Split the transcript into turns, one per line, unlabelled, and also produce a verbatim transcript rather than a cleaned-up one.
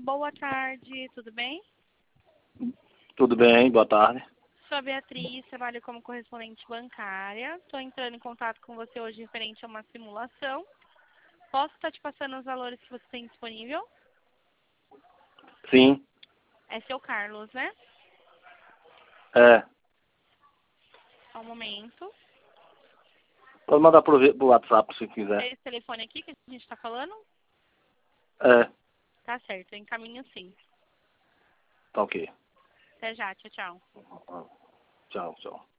Boa tarde, tudo bem?
Tudo bem, boa tarde.
Sou a Beatriz, trabalho como correspondente bancária. Estou entrando em contato com você hoje referente a uma simulação. Posso estar te passando os valores que você tem disponível?
Sim,
É seu Carlos, né?
é.
Só um momento.
Pode mandar pro, vi- pro WhatsApp se quiser.
É esse telefone aqui que a gente está falando?
É,
Tá certo, eu encaminho sim.
tá ok.
Até já, tchau, tchau.
Tchau, tchau.